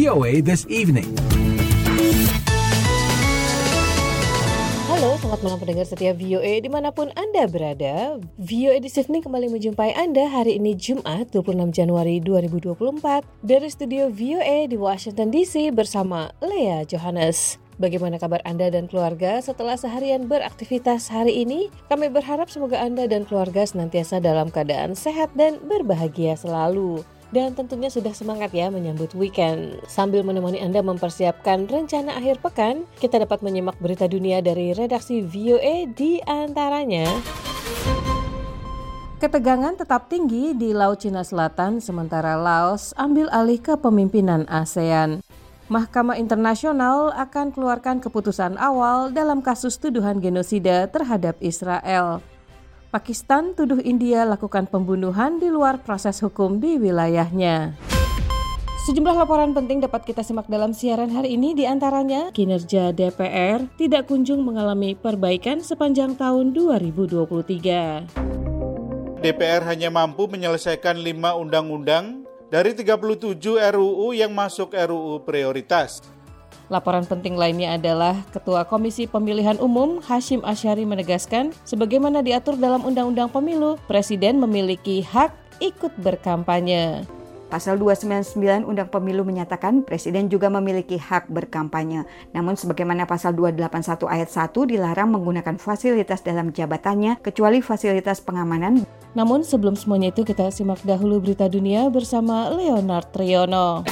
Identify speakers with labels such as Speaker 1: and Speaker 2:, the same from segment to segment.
Speaker 1: VOA This Evening.
Speaker 2: Halo, selamat malam pendengar setia VOA dimanapun Anda berada. VOA This Evening kembali menjumpai Anda hari ini Jumat 26 Januari 2024 dari studio VOA di Washington DC bersama Lea Johannes. Bagaimana kabar Anda dan keluarga setelah seharian beraktivitas hari ini? Kami berharap semoga Anda dan keluarga senantiasa dalam keadaan sehat dan berbahagia selalu. Dan tentunya sudah semangat ya menyambut weekend. Sambil menemani Anda mempersiapkan rencana akhir pekan, kita dapat menyimak berita dunia dari redaksi VOA di antaranya. Ketegangan tetap tinggi di Laut Cina Selatan sementara Laos ambil alih kepemimpinan ASEAN. Mahkamah Internasional akan keluarkan keputusan awal dalam kasus tuduhan genosida terhadap Israel. Pakistan tuduh India lakukan pembunuhan di luar proses hukum di wilayahnya. Sejumlah laporan penting dapat kita simak dalam siaran hari ini, di antaranya kinerja DPR tidak kunjung mengalami perbaikan sepanjang tahun 2023.
Speaker 3: DPR hanya mampu menyelesaikan 5 undang-undang dari 37 RUU yang masuk RUU prioritas.
Speaker 2: Laporan penting lainnya adalah Ketua Komisi Pemilihan Umum Hashim Asyari menegaskan, sebagaimana diatur dalam Undang-Undang Pemilu, Presiden memiliki hak ikut berkampanye.
Speaker 4: Pasal 299 Undang Pemilu menyatakan Presiden juga memiliki hak berkampanye. Namun sebagaimana Pasal 281 Ayat 1 dilarang menggunakan fasilitas dalam jabatannya kecuali fasilitas pengamanan.
Speaker 2: Namun sebelum semuanya itu kita simak dahulu berita dunia bersama Leonard Triono.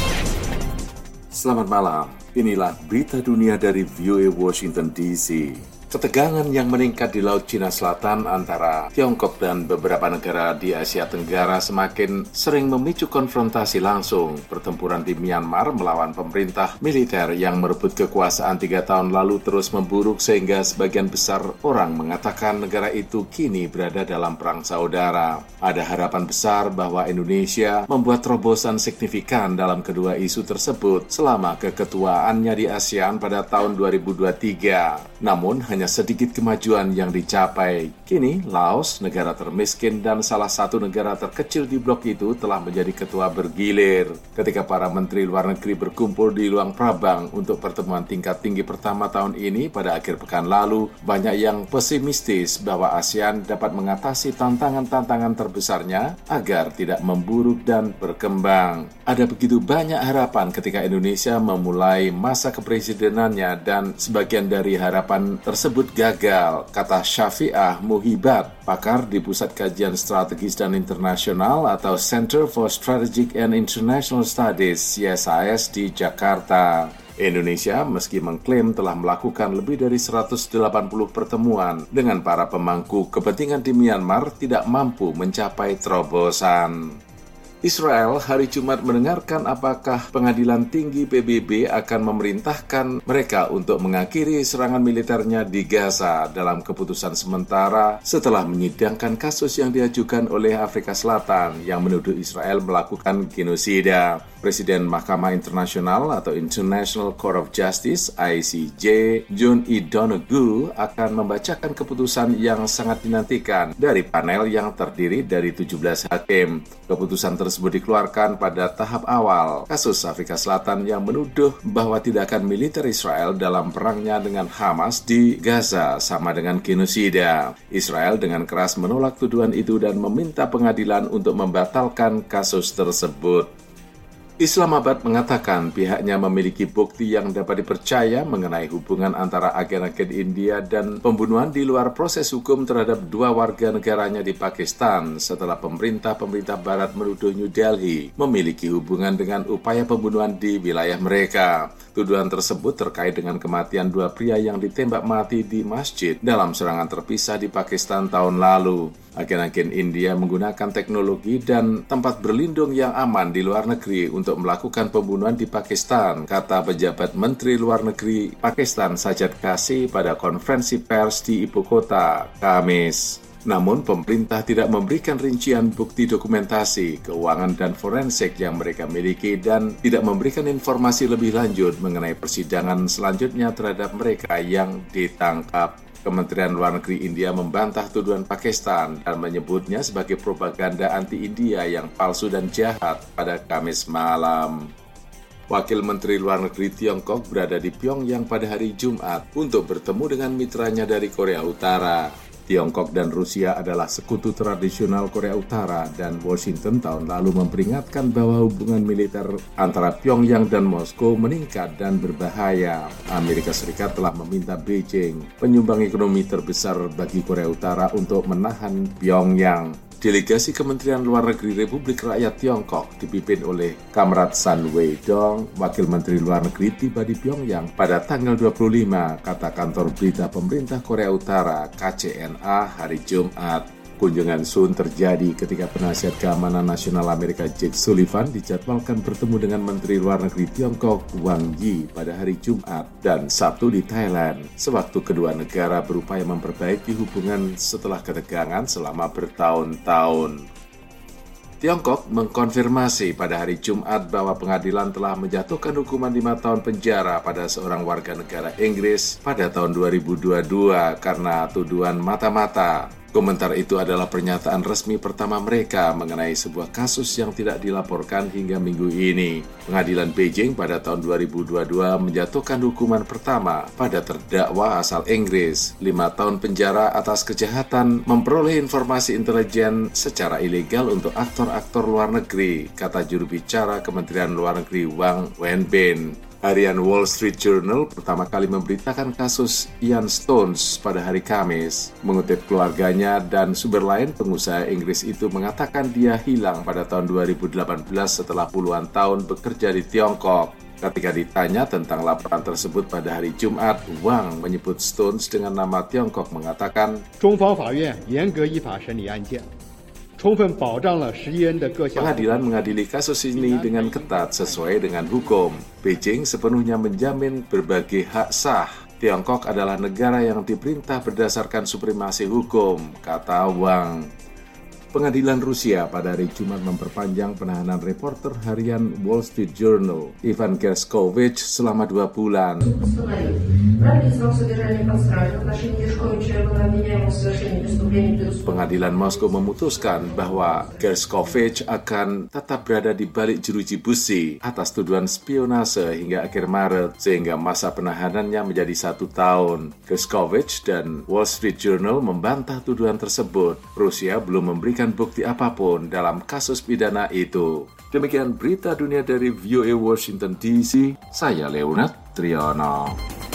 Speaker 5: Selamat malam, inilah berita dunia dari VOA Washington DC. Ketegangan yang meningkat di Laut Cina Selatan antara Tiongkok dan beberapa negara di Asia Tenggara semakin sering memicu konfrontasi langsung. Pertempuran di Myanmar melawan pemerintah militer yang merebut kekuasaan 3 tahun lalu terus memburuk sehingga sebagian besar orang mengatakan negara itu kini berada dalam perang saudara. Ada harapan besar bahwa Indonesia membuat terobosan signifikan dalam kedua isu tersebut selama keketuaannya di ASEAN pada tahun 2023. Namun hanya sedikit kemajuan yang dicapai. Kini, Laos, negara termiskin dan salah satu negara terkecil di blok itu telah menjadi ketua bergilir. Ketika para menteri luar negeri berkumpul di Luang Prabang untuk pertemuan tingkat tinggi pertama tahun ini pada akhir pekan lalu, banyak yang pesimistis bahwa ASEAN dapat mengatasi tantangan-tantangan terbesarnya agar tidak memburuk dan berkembang. Ada begitu banyak harapan ketika Indonesia memulai masa kepresidenannya dan sebagian dari harapan tersebut gagal, kata Syafi'ah Muhibat, pakar di Pusat Kajian Strategis dan Internasional atau Center for Strategic and International Studies CSIS di Jakarta. Indonesia meski mengklaim telah melakukan lebih dari 180 pertemuan dengan para pemangku kepentingan di Myanmar tidak mampu mencapai terobosan. Israel hari Jumat mendengarkan apakah pengadilan tinggi PBB akan memerintahkan mereka untuk mengakhiri serangan militernya di Gaza dalam keputusan sementara setelah menyidangkan kasus yang diajukan oleh Afrika Selatan yang menuduh Israel melakukan genosida. Presiden Mahkamah Internasional atau International Court of Justice ICJ, John E. Donoghue akan membacakan keputusan yang sangat dinantikan dari panel yang terdiri dari 17 hakim. Keputusan tersebut dikeluarkan pada tahap awal kasus Afrika Selatan yang menuduh bahwa tindakan militer Israel dalam perangnya dengan Hamas di Gaza sama dengan genosida. Israel dengan keras menolak tuduhan itu dan meminta pengadilan untuk membatalkan kasus tersebut. Islamabad mengatakan pihaknya memiliki bukti yang dapat dipercaya mengenai hubungan antara agen-agen India dan pembunuhan di luar proses hukum terhadap 2 warga negaranya di Pakistan setelah pemerintah Barat menuduh New Delhi memiliki hubungan dengan upaya pembunuhan di wilayah mereka. Tuduhan tersebut terkait dengan kematian 2 pria yang ditembak mati di masjid dalam serangan terpisah di Pakistan tahun lalu. Agen-agen India menggunakan teknologi dan tempat berlindung yang aman di luar negeri untuk melakukan pembunuhan di Pakistan, kata pejabat Menteri Luar Negeri Pakistan Sajid Kasih pada konferensi pers di ibu kota, Kamis. Namun pemerintah tidak memberikan rincian bukti dokumentasi, keuangan dan forensik yang mereka miliki dan tidak memberikan informasi lebih lanjut mengenai persidangan selanjutnya terhadap mereka yang ditangkap. Kementerian Luar Negeri India membantah tuduhan Pakistan dan menyebutnya sebagai propaganda anti-India yang palsu dan jahat pada Kamis malam. Wakil Menteri Luar Negeri Tiongkok berada di Pyongyang pada hari Jumat untuk bertemu dengan mitranya dari Korea Utara. Tiongkok dan Rusia adalah sekutu tradisional Korea Utara dan Washington tahun lalu memperingatkan bahwa hubungan militer antara Pyongyang dan Moskow meningkat dan berbahaya. Amerika Serikat telah meminta Beijing, penyumbang ekonomi terbesar bagi Korea Utara, untuk menahan Pyongyang. Delegasi Kementerian Luar Negeri Republik Rakyat Tiongkok dipimpin oleh Kamrat Sun Weidong, Wakil Menteri Luar Negeri, tiba di Pyongyang pada tanggal 25, kata kantor berita pemerintah Korea Utara KCNA hari Jumat. Kunjungan Sun terjadi ketika penasihat keamanan nasional Amerika Jake Sullivan dijadwalkan bertemu dengan Menteri Luar Negeri Tiongkok Wang Yi pada hari Jumat dan Sabtu di Thailand, sewaktu kedua negara berupaya memperbaiki hubungan setelah ketegangan selama bertahun-tahun. Tiongkok mengkonfirmasi pada hari Jumat bahwa pengadilan telah menjatuhkan hukuman 5 tahun penjara pada seorang warga negara Inggris pada tahun 2022 karena tuduhan mata-mata. Komentar itu adalah pernyataan resmi pertama mereka mengenai sebuah kasus yang tidak dilaporkan hingga minggu ini. Pengadilan Beijing pada tahun 2022 menjatuhkan hukuman pertama pada terdakwa asal Inggris, 5 tahun penjara atas kejahatan memperoleh informasi intelijen secara ilegal untuk aktor-aktor luar negeri, kata juru bicara Kementerian Luar Negeri Wang Wenbin. Harian Wall Street Journal pertama kali memberitakan kasus Ian Stones pada hari Kamis. Mengutip keluarganya dan sumber lain, pengusaha Inggris itu mengatakan dia hilang pada tahun 2018 setelah puluhan tahun bekerja di Tiongkok. Ketika ditanya tentang laporan tersebut pada hari Jumat, Wang menyebut Stones dengan nama Tiongkok mengatakan, Pengadilan mengadili kasus ini dengan ketat sesuai dengan hukum. Beijing sepenuhnya menjamin berbagai hak sah. Tiongkok adalah negara yang diperintah berdasarkan supremasi hukum, kata Wang. Pengadilan Rusia pada hari Jumat memperpanjang penahanan reporter harian Wall Street Journal, Ivan Gershkovich, selama 2 bulan. Pengadilan Moskow memutuskan bahwa Gershkovich akan tetap berada di balik jeruji besi atas tuduhan spionase hingga akhir Maret, sehingga masa penahanannya menjadi 1 tahun. Gershkovich dan Wall Street Journal membantah tuduhan tersebut. Rusia belum memberikan bukti apapun dalam kasus pidana itu. Demikian berita dunia dari VOA Washington DC. Saya Leonard Triono.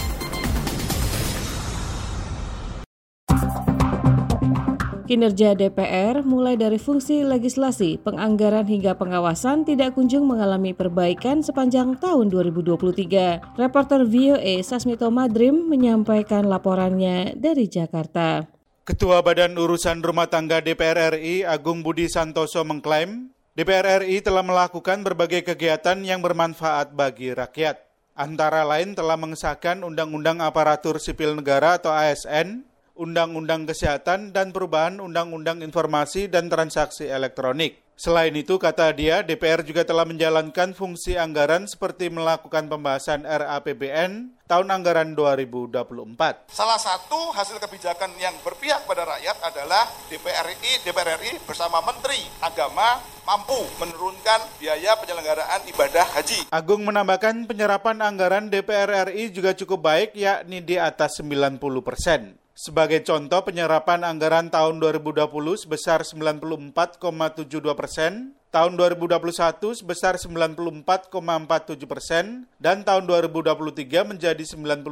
Speaker 2: Kinerja DPR mulai dari fungsi legislasi, penganggaran hingga pengawasan tidak kunjung mengalami perbaikan sepanjang tahun 2023. Reporter VOA Sasmito Madrim menyampaikan laporannya dari Jakarta.
Speaker 3: Ketua Badan Urusan Rumah Tangga DPR RI Agung Budi Santoso mengklaim DPR RI telah melakukan berbagai kegiatan yang bermanfaat bagi rakyat. Antara lain telah mengesahkan Undang-Undang Aparatur Sipil Negara atau ASN, Undang-Undang Kesehatan, dan perubahan Undang-Undang Informasi dan Transaksi Elektronik. Selain itu, kata dia, DPR juga telah menjalankan fungsi anggaran seperti melakukan pembahasan RAPBN tahun anggaran 2024.
Speaker 1: Salah satu hasil kebijakan yang berpihak pada rakyat adalah DPR RI bersama Menteri Agama mampu menurunkan biaya penyelenggaraan ibadah haji.
Speaker 3: Agung menambahkan penyerapan anggaran DPR RI juga cukup baik, yakni di atas 90%. Sebagai contoh, penyerapan anggaran tahun 2020 sebesar 94,72%, tahun 2021 sebesar 94,47%, dan tahun 2023 menjadi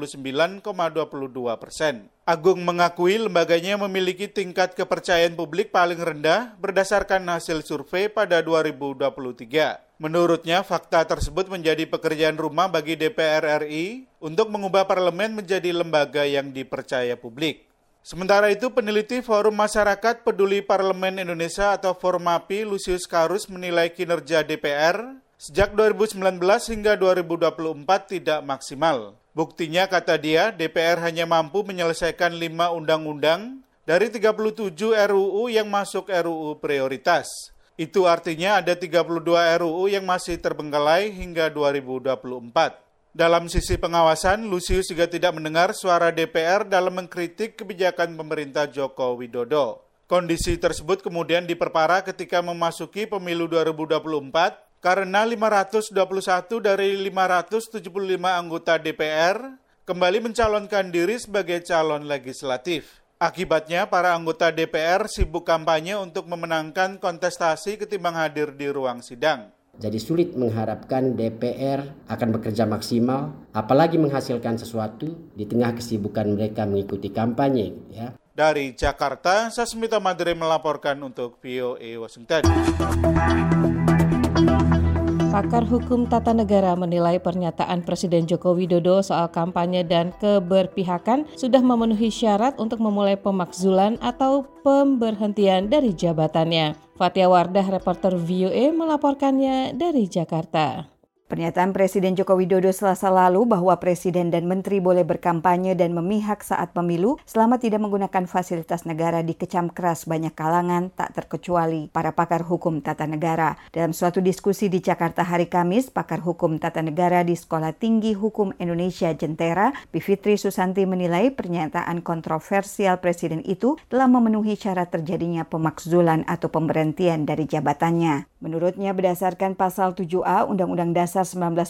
Speaker 3: 99,22%. Agung mengakui lembaganya memiliki tingkat kepercayaan publik paling rendah berdasarkan hasil survei pada 2023. Menurutnya, fakta tersebut menjadi pekerjaan rumah bagi DPR RI untuk mengubah parlemen menjadi lembaga yang dipercaya publik. Sementara itu, peneliti Forum Masyarakat Peduli Parlemen Indonesia atau Formapi Lusius Karus menilai kinerja DPR sejak 2019 hingga 2024 tidak maksimal. Buktinya, kata dia, DPR hanya mampu menyelesaikan 5 undang-undang dari 37 RUU yang masuk RUU prioritas. Itu artinya ada 32 RUU yang masih terbengkalai hingga 2024. Dalam sisi pengawasan, Lusius juga tidak mendengar suara DPR dalam mengkritik kebijakan pemerintah Joko Widodo. Kondisi tersebut kemudian diperparah ketika memasuki pemilu 2024, karena 521 dari 575 anggota DPR kembali mencalonkan diri sebagai calon legislatif. Akibatnya, para anggota DPR sibuk kampanye untuk memenangkan kontestasi ketimbang hadir di ruang sidang.
Speaker 6: Jadi sulit mengharapkan DPR akan bekerja maksimal, apalagi menghasilkan sesuatu di tengah kesibukan mereka mengikuti kampanye. Ya.
Speaker 3: Dari Jakarta, Sasmita Madre melaporkan untuk VOA Washington.
Speaker 2: Pakar hukum tata negara menilai pernyataan Presiden Joko Widodo soal kampanye dan keberpihakan sudah memenuhi syarat untuk memulai pemakzulan atau pemberhentian dari jabatannya. Fatia Wardah, reporter VOA, melaporkannya dari Jakarta.
Speaker 4: Pernyataan Presiden Joko Widodo Selasa lalu bahwa Presiden dan Menteri boleh berkampanye dan memihak saat pemilu selama tidak menggunakan fasilitas negara dikecam keras banyak kalangan, tak terkecuali para pakar hukum tata negara. Dalam suatu diskusi di Jakarta hari Kamis, pakar hukum tata negara di Sekolah Tinggi Hukum Indonesia Jentera, Bivitri Susanti menilai pernyataan kontroversial Presiden itu telah memenuhi syarat terjadinya pemakzulan atau pemberhentian dari jabatannya. Menurutnya, berdasarkan pasal 7A Undang-Undang Dasar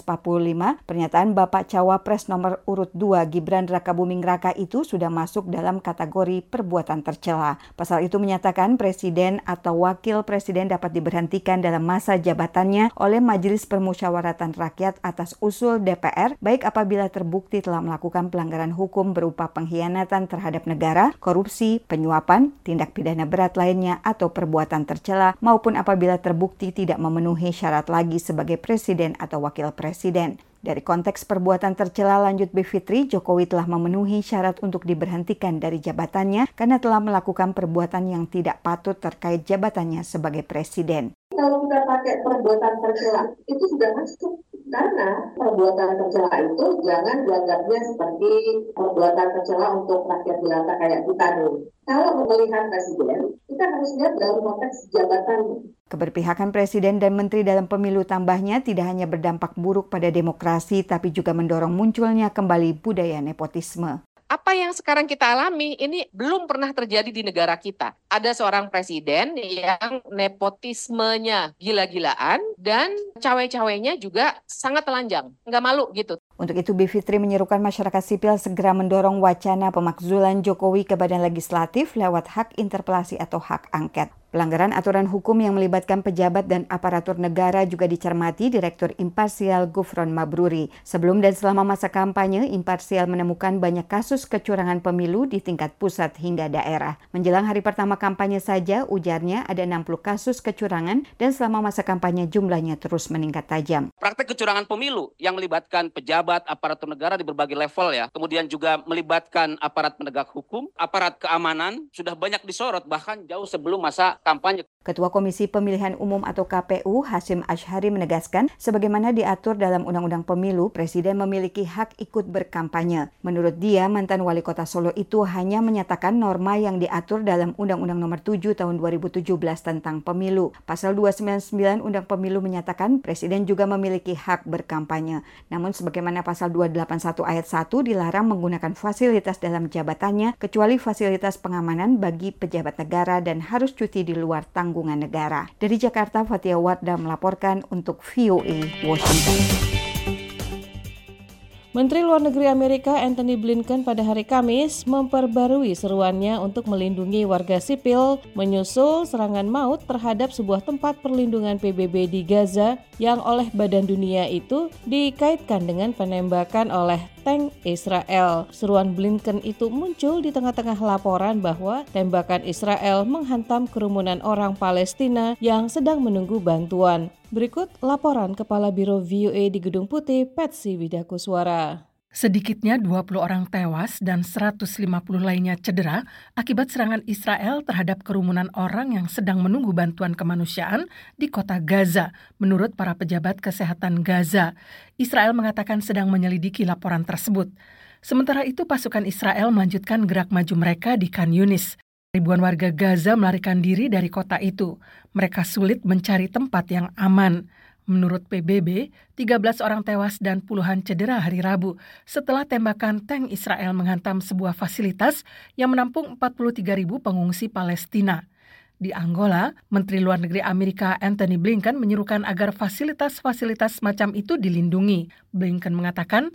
Speaker 4: 1945, pernyataan Bapak Cawapres nomor urut 2 Gibran Rakabuming Raka itu sudah masuk dalam kategori perbuatan tercela. Pasal itu menyatakan Presiden atau Wakil Presiden dapat diberhentikan dalam masa jabatannya oleh Majelis Permusyawaratan Rakyat atas usul DPR, baik apabila terbukti telah melakukan pelanggaran hukum berupa pengkhianatan terhadap negara, korupsi, penyuapan, tindak pidana berat lainnya, atau perbuatan tercela, maupun apabila terbukti tidak memenuhi syarat lagi sebagai presiden atau wakil presiden. Dari konteks perbuatan tercela, lanjut Bivitri, Jokowi telah memenuhi syarat untuk diberhentikan dari jabatannya karena telah melakukan perbuatan yang tidak patut terkait jabatannya sebagai presiden.
Speaker 7: Kalau kita pakai perbuatan tercela, itu sudah masuk. Karena perbuatan tercela itu jangan dianggapnya seperti perbuatan tercela untuk rakyat jelata kayak kita dulu. Kalau pemilihan presiden, kita harus lihat dalam konteks jabatannya.
Speaker 4: Keberpihakan Presiden dan Menteri dalam pemilu tambahnya tidak hanya berdampak buruk pada demokrasi, tapi juga mendorong munculnya kembali budaya nepotisme.
Speaker 8: Apa yang sekarang kita alami ini belum pernah terjadi di negara kita. Ada seorang presiden yang nepotismenya gila-gilaan dan cawe-cawenya juga sangat telanjang, nggak malu gitu.
Speaker 4: Untuk itu, Bivitri menyerukan masyarakat sipil segera mendorong wacana pemakzulan Jokowi ke Badan Legislatif lewat hak interpelasi atau hak angket. Pelanggaran aturan hukum yang melibatkan pejabat dan aparatur negara juga dicermati Direktur Imparsial Gufron Mabruri. Sebelum dan selama masa kampanye, Imparsial menemukan banyak kasus kecurangan pemilu di tingkat pusat hingga daerah. Menjelang hari pertama kampanye saja, ujarnya ada 60 kasus kecurangan dan selama masa kampanye jumlahnya terus meningkat tajam.
Speaker 9: Praktek kecurangan pemilu yang melibatkan pejabat, aparatur negara di berbagai level ya, kemudian juga melibatkan aparat penegak hukum, aparat keamanan, sudah banyak disorot bahkan jauh sebelum masa kampanye.
Speaker 4: Ketua Komisi Pemilihan Umum atau KPU, Hasyim Asyhari menegaskan, sebagaimana diatur dalam Undang-Undang Pemilu, Presiden memiliki hak ikut berkampanye. Menurut dia, mantan Wali Kota Solo itu hanya menyatakan norma yang diatur dalam Undang-Undang Nomor 7 Tahun 2017 tentang pemilu. Pasal 299 Undang Pemilu menyatakan Presiden juga memiliki hak berkampanye. Namun sebagaimana Pasal 281 Ayat 1 dilarang menggunakan fasilitas dalam jabatannya, kecuali fasilitas pengamanan bagi pejabat negara dan harus cuti di luar tanggungan negara. Dari Jakarta, Fatia Wardah melaporkan untuk VOA Washington.
Speaker 2: Menteri Luar Negeri Amerika Antony Blinken pada hari Kamis memperbarui seruannya untuk melindungi warga sipil menyusul serangan maut terhadap sebuah tempat perlindungan PBB di Gaza yang oleh Badan Dunia itu dikaitkan dengan penembakan oleh tank Israel. Seruan Blinken itu muncul di tengah-tengah laporan bahwa tembakan Israel menghantam kerumunan orang Palestina yang sedang menunggu bantuan. Berikut laporan Kepala Biro VOA di Gedung Putih, Patsy Widakuswara.
Speaker 10: Sedikitnya 20 orang tewas dan 150 lainnya cedera akibat serangan Israel terhadap kerumunan orang yang sedang menunggu bantuan kemanusiaan di kota Gaza, menurut para pejabat kesehatan Gaza. Israel mengatakan sedang menyelidiki laporan tersebut. Sementara itu, pasukan Israel melanjutkan gerak maju mereka di Khan Yunis. Ribuan warga Gaza melarikan diri dari kota itu. Mereka sulit mencari tempat yang aman. Menurut PBB, 13 orang tewas dan puluhan cedera hari Rabu setelah tembakan tank Israel menghantam sebuah fasilitas yang menampung 43.000 pengungsi Palestina. Di Angola, Menteri Luar Negeri Amerika Antony Blinken menyerukan agar fasilitas-fasilitas semacam itu dilindungi. Blinken mengatakan,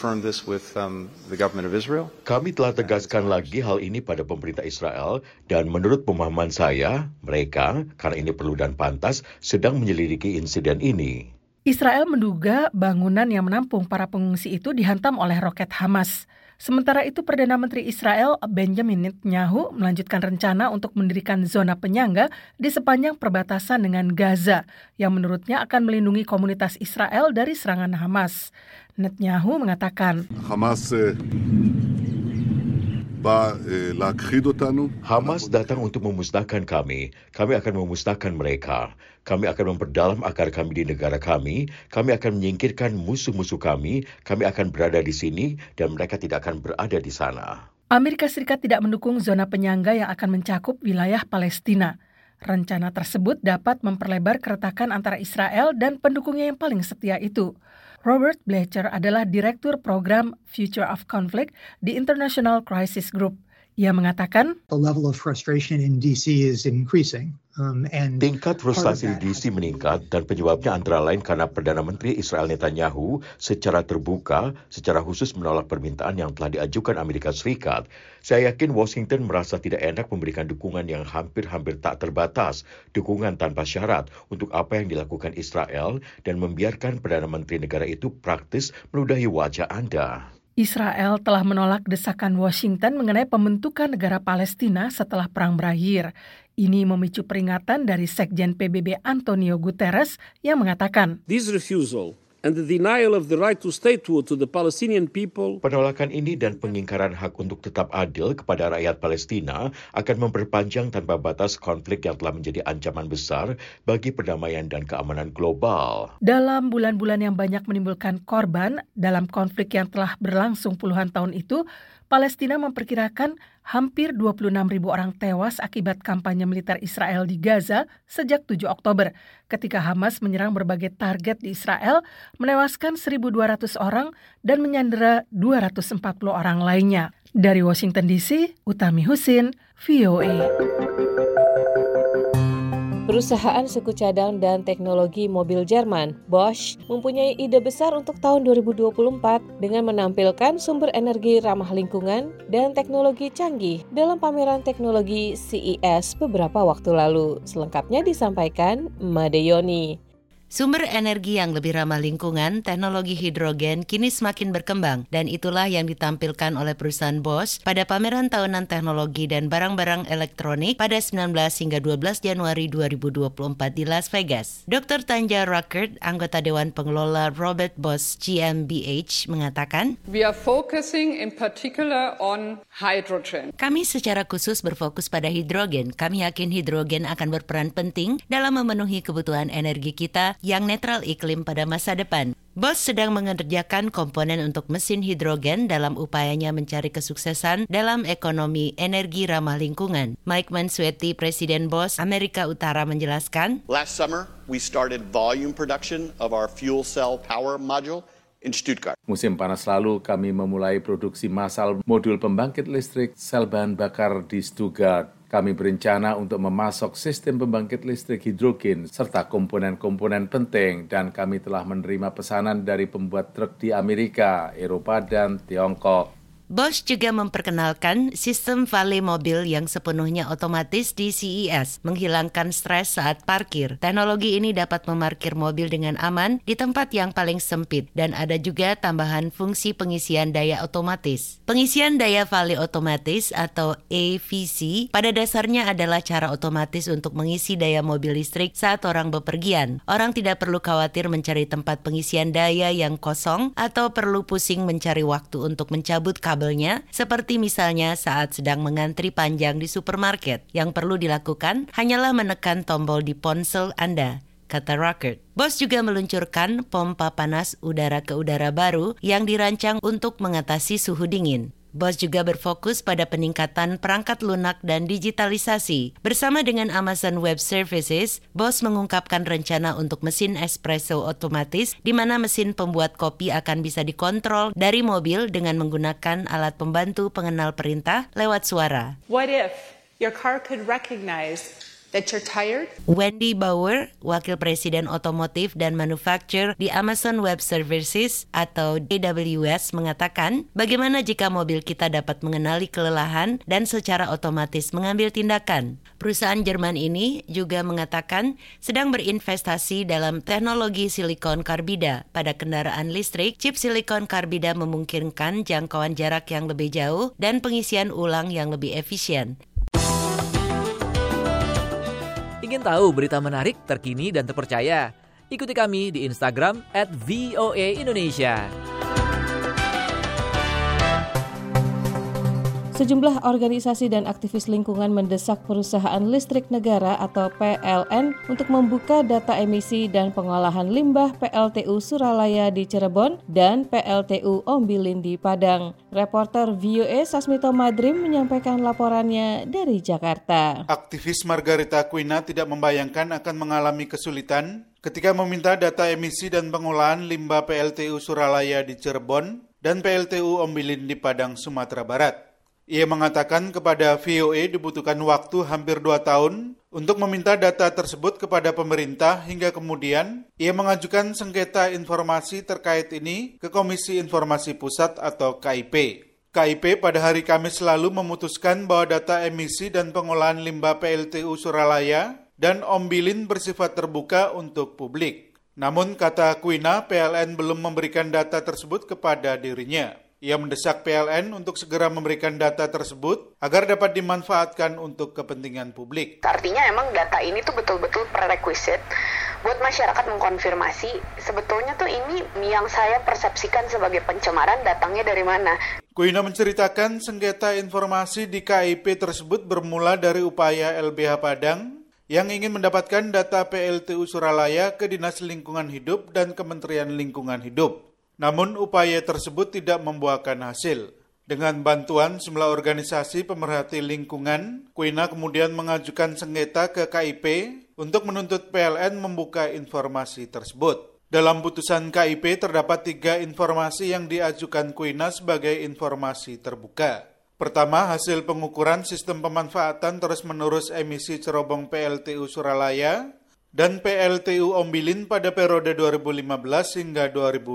Speaker 11: Kami telah tegaskan lagi hal ini pada pemerintah Israel dan menurut pemahaman saya, mereka, karena ini perlu dan pantas, sedang menyelidiki insiden ini.
Speaker 10: Israel menduga bangunan yang menampung para pengungsi itu dihantam oleh roket Hamas. Sementara itu, Perdana Menteri Israel Benjamin Netanyahu melanjutkan rencana untuk mendirikan zona penyangga di sepanjang perbatasan dengan Gaza, yang menurutnya akan melindungi komunitas Israel dari serangan Hamas. Netanyahu mengatakan,
Speaker 11: Hamas datang untuk memusnahkan kami. Kami akan memusnahkan mereka. Kami akan memperdalam akar kami di negara kami. Kami akan menyingkirkan musuh-musuh kami. Kami akan berada di sini dan mereka tidak akan berada di sana.
Speaker 10: Amerika Serikat tidak mendukung zona penyangga yang akan mencakup wilayah Palestina. Rencana tersebut dapat memperlebar keretakan antara Israel dan pendukungnya yang paling setia itu. Robert Blecher adalah Direktur Program Future of Conflict di International Crisis Group. Ia mengatakan,
Speaker 11: tingkat frustasi di DC meningkat dan penyebabnya antara lain karena Perdana Menteri Israel Netanyahu secara terbuka, secara khusus menolak permintaan yang telah diajukan Amerika Serikat. Saya yakin Washington merasa tidak enak memberikan dukungan yang hampir-hampir tak terbatas, dukungan tanpa syarat untuk apa yang dilakukan Israel dan membiarkan Perdana Menteri negara itu praktis meludahi wajah Anda.
Speaker 10: Israel telah menolak desakan Washington mengenai pembentukan negara Palestina setelah perang berakhir. Ini memicu peringatan dari Sekjen PBB Antonio Guterres yang mengatakan,
Speaker 12: This refusal and the denial of the right to statehood to the Palestinian people.
Speaker 11: Penolakan ini dan pengingkaran hak untuk tetap adil kepada rakyat Palestina akan memperpanjang tanpa batas konflik yang telah menjadi ancaman besar bagi perdamaian dan keamanan global.
Speaker 10: Dalam bulan-bulan yang banyak menimbulkan korban dalam konflik yang telah berlangsung puluhan tahun itu, Palestina memperkirakan hampir 26.000 orang tewas akibat kampanye militer Israel di Gaza sejak 7 Oktober, ketika Hamas menyerang berbagai target di Israel, menewaskan 1.200 orang dan menyandera 240 orang lainnya. Dari Washington DC, Utami Husin, VOA.
Speaker 2: Perusahaan suku cadang dan teknologi mobil Jerman, Bosch, mempunyai ide besar untuk tahun 2024 dengan menampilkan sumber energi ramah lingkungan dan teknologi canggih dalam pameran teknologi CES beberapa waktu lalu. Selengkapnya disampaikan Made Yoni.
Speaker 13: Sumber energi yang lebih ramah lingkungan, teknologi hidrogen kini semakin berkembang dan itulah yang ditampilkan oleh perusahaan Bosch pada pameran tahunan teknologi dan barang-barang elektronik pada 19 hingga 12 Januari 2024 di Las Vegas. Dr. Tanja Ruckert, anggota Dewan Pengelola Robert Bosch GmbH mengatakan,
Speaker 14: We are focusing in particular on hydrogen.
Speaker 13: Kami secara khusus berfokus pada hidrogen. Kami yakin hidrogen akan berperan penting dalam memenuhi kebutuhan energi kita yang netral iklim pada masa depan. Bosch sedang mengerjakan komponen untuk mesin hidrogen dalam upayanya mencari kesuksesan dalam ekonomi energi ramah lingkungan. Mike Mansuetti, Presiden Bosch Amerika Utara menjelaskan,
Speaker 15: Last summer, we started volume production of our fuel cell power module in Stuttgart.
Speaker 5: Musim panas lalu kami memulai produksi massal modul pembangkit listrik sel bahan bakar di Stuttgart. Kami berencana untuk memasok sistem pembangkit listrik hidrogen serta komponen-komponen penting dan kami telah menerima pesanan dari pembuat truk di Amerika, Eropa, dan Tiongkok.
Speaker 13: Bosch juga memperkenalkan sistem valet mobil yang sepenuhnya otomatis di CES, menghilangkan stres saat parkir. Teknologi ini dapat memarkir mobil dengan aman di tempat yang paling sempit dan ada juga tambahan fungsi pengisian daya otomatis. Pengisian daya valet otomatis atau AVC pada dasarnya adalah cara otomatis untuk mengisi daya mobil listrik saat orang bepergian. Orang tidak perlu khawatir mencari tempat pengisian daya yang kosong atau perlu pusing mencari waktu untuk mencabut kabelnya, seperti misalnya saat sedang mengantri panjang di supermarket. Yang perlu dilakukan hanyalah menekan tombol di ponsel Anda, kata Ruckert. Bosch juga meluncurkan pompa panas udara ke udara baru yang dirancang untuk mengatasi suhu dingin. Bosch juga berfokus pada peningkatan perangkat lunak dan digitalisasi. Bersama dengan Amazon Web Services, Bosch mengungkapkan rencana untuk mesin espresso otomatis di mana mesin pembuat kopi akan bisa dikontrol dari mobil dengan menggunakan alat pembantu pengenal perintah lewat suara.
Speaker 16: What if your car could recognize
Speaker 14: that you're tired?
Speaker 13: Wendy Bauer, Wakil Presiden Otomotif dan Manufacture di Amazon Web Services atau AWS mengatakan, bagaimana jika mobil kita dapat mengenali kelelahan dan secara otomatis mengambil tindakan. Perusahaan Jerman ini juga mengatakan sedang berinvestasi dalam teknologi silikon karbida. Pada kendaraan listrik, chip silikon karbida memungkinkan jangkauan jarak yang lebih jauh dan pengisian ulang yang lebih efisien.
Speaker 16: Ingin tahu berita menarik, terkini, dan terpercaya? Ikuti kami di Instagram @VOA_Indonesia.
Speaker 2: Sejumlah organisasi dan aktivis lingkungan mendesak perusahaan listrik negara atau PLN untuk membuka data emisi dan pengolahan limbah PLTU Suralaya di Cirebon dan PLTU Ombilin di Padang. Reporter VOA Sasmito Madrim menyampaikan laporannya dari Jakarta.
Speaker 3: Aktivis Margarita Quina tidak membayangkan akan mengalami kesulitan ketika meminta data emisi dan pengolahan limbah PLTU Suralaya di Cirebon dan PLTU Ombilin di Padang, Sumatera Barat. Ia mengatakan kepada VOA dibutuhkan waktu hampir 2 tahun untuk meminta data tersebut kepada pemerintah hingga kemudian ia mengajukan sengketa informasi terkait ini ke Komisi Informasi Pusat atau KIP. KIP pada hari Kamis lalu memutuskan bahwa data emisi dan pengolahan limbah PLTU Suralaya dan Ombilin bersifat terbuka untuk publik. Namun kata Quina, PLN belum memberikan data tersebut kepada dirinya. Ia mendesak PLN untuk segera memberikan data tersebut agar dapat dimanfaatkan untuk kepentingan publik.
Speaker 17: Artinya emang data ini tuh betul-betul prerequisite buat masyarakat mengkonfirmasi sebetulnya tuh ini yang saya persepsikan sebagai pencemaran datangnya dari mana.
Speaker 3: Quina menceritakan sengketa informasi di KIP tersebut bermula dari upaya LBH Padang yang ingin mendapatkan data PLTU Suralaya ke Dinas Lingkungan Hidup dan Kementerian Lingkungan Hidup. Namun upaya tersebut tidak membuahkan hasil. Dengan bantuan sejumlah organisasi pemerhati lingkungan, Quina kemudian mengajukan sengketa ke KIP untuk menuntut PLN membuka informasi tersebut. Dalam putusan KIP terdapat 3 informasi yang diajukan Quina sebagai informasi terbuka. Pertama, hasil pengukuran sistem pemanfaatan terus-menerus emisi cerobong PLTU Suralaya dan PLTU Ombilin pada periode 2015 hingga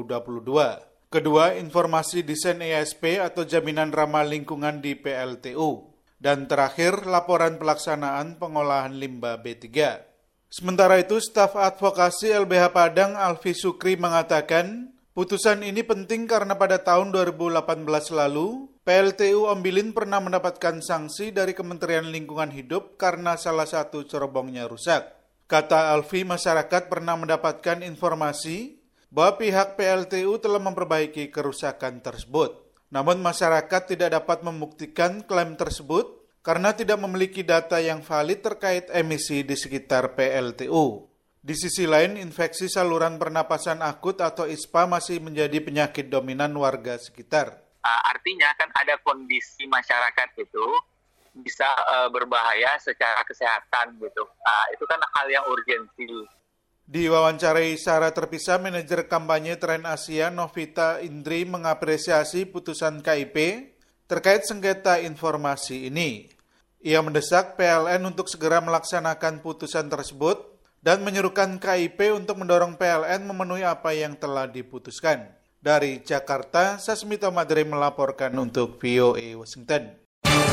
Speaker 3: 2022. Kedua, informasi desain ESP atau jaminan ramah lingkungan di PLTU. Dan terakhir, laporan pelaksanaan pengolahan limbah B3. Sementara itu, staf advokasi LBH Padang Alfi Sukri mengatakan, putusan ini penting karena pada tahun 2018 lalu, PLTU Ombilin pernah mendapatkan sanksi dari Kementerian Lingkungan Hidup karena salah satu cerobongnya rusak. Kata Alfi, masyarakat pernah mendapatkan informasi bahwa pihak PLTU telah memperbaiki kerusakan tersebut. Namun masyarakat tidak dapat membuktikan klaim tersebut karena tidak memiliki data yang valid terkait emisi di sekitar PLTU. Di sisi lain, infeksi saluran pernapasan akut atau ISPA masih menjadi penyakit dominan warga sekitar.
Speaker 18: Artinya kan ada kondisi masyarakat itu bisa berbahaya secara kesehatan gitu. Itu kan hal yang urgensi.
Speaker 3: Diwawancarai secara terpisah, manajer kampanye Tren Asia Novita Indri mengapresiasi putusan KIP terkait sengketa informasi ini. Ia mendesak PLN untuk segera melaksanakan putusan tersebut dan menyerukan KIP untuk mendorong PLN memenuhi apa yang telah diputuskan. Dari Jakarta, Sasmito Madrim melaporkan untuk VOA Washington.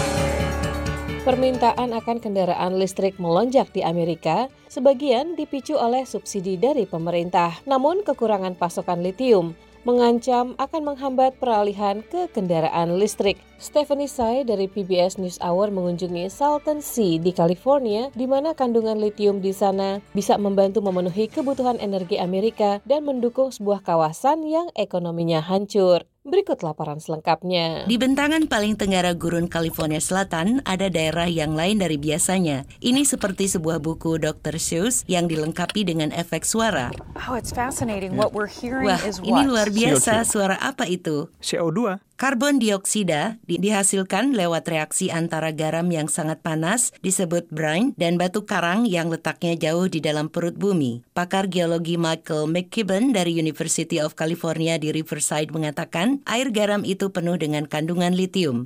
Speaker 2: Permintaan akan kendaraan listrik melonjak di Amerika, sebagian dipicu oleh subsidi dari pemerintah. Namun kekurangan pasokan litium mengancam akan menghambat peralihan ke kendaraan listrik. Stephanie Tsai dari PBS NewsHour mengunjungi Salton Sea di California, di mana kandungan litium di sana bisa membantu memenuhi kebutuhan energi Amerika dan mendukung sebuah kawasan yang ekonominya hancur. Berikut laporan selengkapnya.
Speaker 13: Di bentangan paling tenggara gurun California Selatan, ada daerah yang lain dari biasanya. Ini seperti sebuah buku Dr. Seuss yang dilengkapi dengan efek suara.
Speaker 19: Oh, it's fascinating. What we're hearing
Speaker 13: Wah,
Speaker 19: is what?
Speaker 13: ini luar biasa. CO2. Suara apa itu?
Speaker 19: CO2.
Speaker 13: Karbon dioksida dihasilkan lewat reaksi antara garam yang sangat panas disebut brine dan batu karang yang letaknya jauh di dalam perut bumi. Pakar geologi Michael McKibben dari University of California di Riverside mengatakan air garam itu penuh dengan kandungan litium.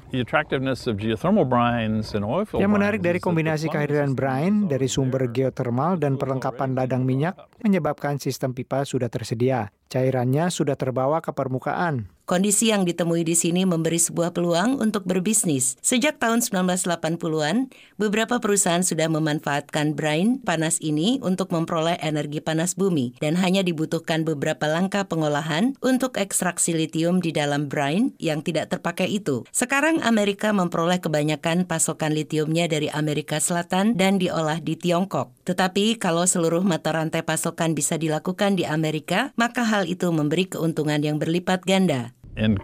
Speaker 19: Yang menarik dari kombinasi kehadiran brine dari sumber geotermal dan perlengkapan ladang minyak menyebabkan sistem pipa sudah tersedia. Cairannya sudah terbawa ke permukaan.
Speaker 13: Kondisi yang ditemui di sini memberi sebuah peluang untuk berbisnis. Sejak tahun 1980-an, beberapa perusahaan sudah memanfaatkan brine panas ini untuk memperoleh energi panas bumi dan hanya dibutuhkan beberapa langkah pengolahan untuk ekstraksi litium di dalam brine yang tidak terpakai itu. Sekarang Amerika memperoleh kebanyakan pasokan litiumnya dari Amerika Selatan dan diolah di Tiongkok. Tetapi kalau seluruh mata rantai pasokan bisa dilakukan di Amerika, maka hal itu memberi keuntungan yang berlipat ganda.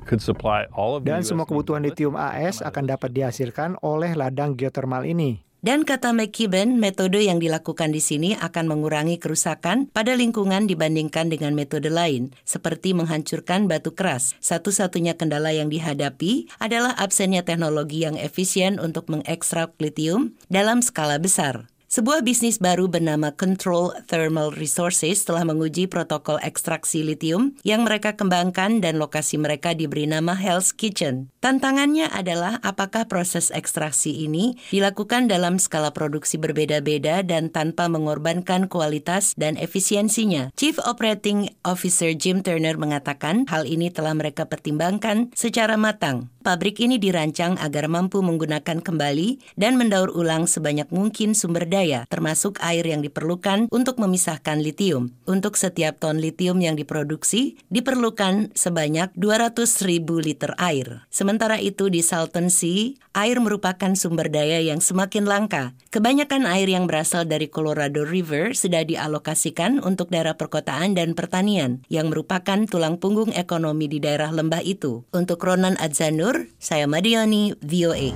Speaker 19: Dan semua kebutuhan litium AS akan dapat dihasilkan oleh ladang geotermal ini.
Speaker 13: Dan kata McKibben, metode yang dilakukan di sini akan mengurangi kerusakan pada lingkungan dibandingkan dengan metode lain, seperti menghancurkan batu keras. Satu-satunya kendala yang dihadapi adalah absennya teknologi yang efisien untuk mengekstrak litium dalam skala besar. Sebuah bisnis baru bernama Control Thermal Resources telah menguji protokol ekstraksi litium yang mereka kembangkan dan lokasi mereka diberi nama Hell's Kitchen. Tantangannya adalah apakah proses ekstraksi ini dilakukan dalam skala produksi berbeda-beda dan tanpa mengorbankan kualitas dan efisiensinya. Chief Operating Officer Jim Turner mengatakan hal ini telah mereka pertimbangkan secara matang. Pabrik ini dirancang agar mampu menggunakan kembali dan mendaur ulang sebanyak mungkin sumber daya, termasuk air yang diperlukan untuk memisahkan litium. Untuk setiap ton litium yang diproduksi, diperlukan sebanyak 200.000 liter air. Sementara itu di Salton Sea, air merupakan sumber daya yang semakin langka. Kebanyakan air yang berasal dari Colorado River sudah dialokasikan untuk daerah perkotaan dan pertanian, yang merupakan tulang punggung ekonomi di daerah lembah itu. Untuk Ronan Adzanur, saya Madiani, VOA.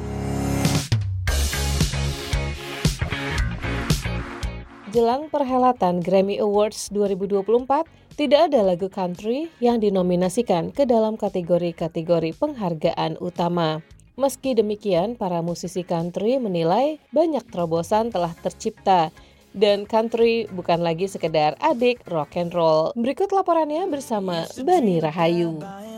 Speaker 2: Jelang perhelatan Grammy Awards 2024, tidak ada lagu country yang dinominasikan ke dalam kategori-kategori penghargaan utama. Meski demikian, para musisi country menilai banyak terobosan telah tercipta dan country bukan lagi sekedar adik rock and roll. Berikut laporannya bersama Bani Rahayu.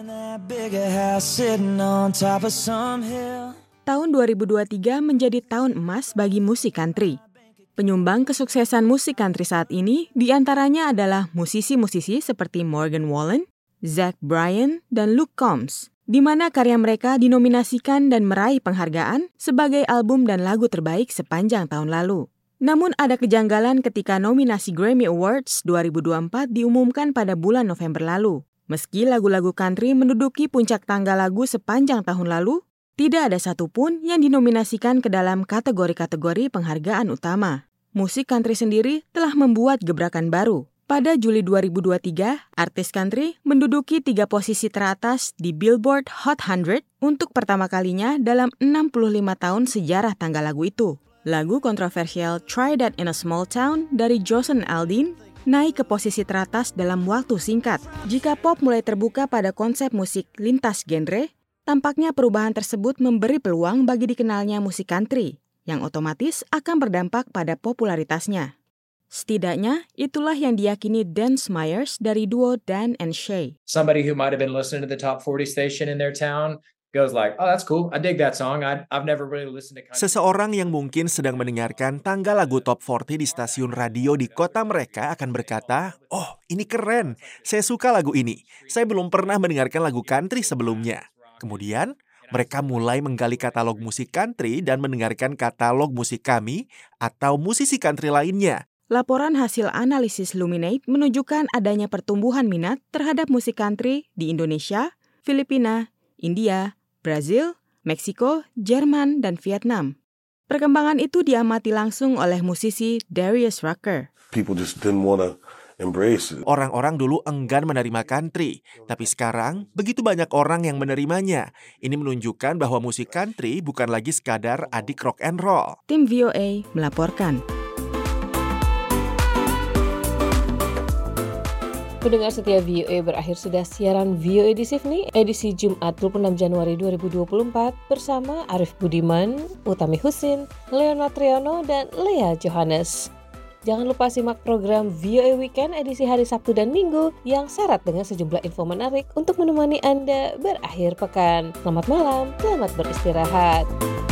Speaker 20: Tahun 2023 menjadi tahun emas bagi musik country. Penyumbang kesuksesan musik country saat ini diantaranya adalah musisi-musisi seperti Morgan Wallen, Zach Bryan, dan Luke Combs, di mana karya mereka dinominasikan dan meraih penghargaan sebagai album dan lagu terbaik sepanjang tahun lalu. Namun ada kejanggalan ketika nominasi Grammy Awards 2024 diumumkan pada bulan November lalu. Meski lagu-lagu country menduduki puncak tangga lagu sepanjang tahun lalu, tidak ada satupun yang dinominasikan ke dalam kategori-kategori penghargaan utama. Musik country sendiri telah membuat gebrakan baru. Pada Juli 2023, artis country menduduki 3 posisi teratas di Billboard Hot 100 untuk pertama kalinya dalam 65 tahun sejarah tangga lagu itu. Lagu kontroversial Try That in a Small Town dari Jocelyn Aldean naik ke posisi teratas dalam waktu singkat. Jika pop mulai terbuka pada konsep musik lintas genre, tampaknya perubahan tersebut memberi peluang bagi dikenalnya musik country, yang otomatis akan berdampak pada popularitasnya. Setidaknya, itulah yang diyakini Dan Smyers dari duo Dan and Shay.
Speaker 21: Somebody who might have been listening to the top 40 station in their town goes like, oh, that's cool. I dig that song. I've never really listened to country.
Speaker 22: Seseorang yang mungkin sedang mendengarkan tangga lagu top 40 di stasiun radio di kota mereka akan berkata, oh, ini keren. Saya suka lagu ini. Saya belum pernah mendengarkan lagu country sebelumnya. Kemudian, mereka mulai menggali katalog musik country dan mendengarkan katalog musik kami atau musisi country lainnya.
Speaker 20: Laporan hasil analisis Luminate menunjukkan adanya pertumbuhan minat terhadap musik country di Indonesia, Filipina, India, Brazil, Meksiko, Jerman, dan Vietnam. Perkembangan itu diamati langsung oleh musisi Darius Rucker.
Speaker 23: People just didn't want to embrace it.
Speaker 22: Orang-orang dulu enggan menerima country, tapi sekarang begitu banyak orang yang menerimanya. Ini menunjukkan bahwa musik country bukan lagi sekadar adik rock and roll.
Speaker 20: Tim VOA melaporkan.
Speaker 2: Pendengar setia VOA, berakhir sudah siaran VOA di Sydney edisi Jumat 26 Januari 2024 bersama Arif Budiman, Utami Husin, Leonard Triano, dan Lea Johannes. Jangan lupa simak program VOA Weekend edisi hari Sabtu dan Minggu yang syarat dengan sejumlah info menarik untuk menemani Anda berakhir pekan. Selamat malam, selamat beristirahat.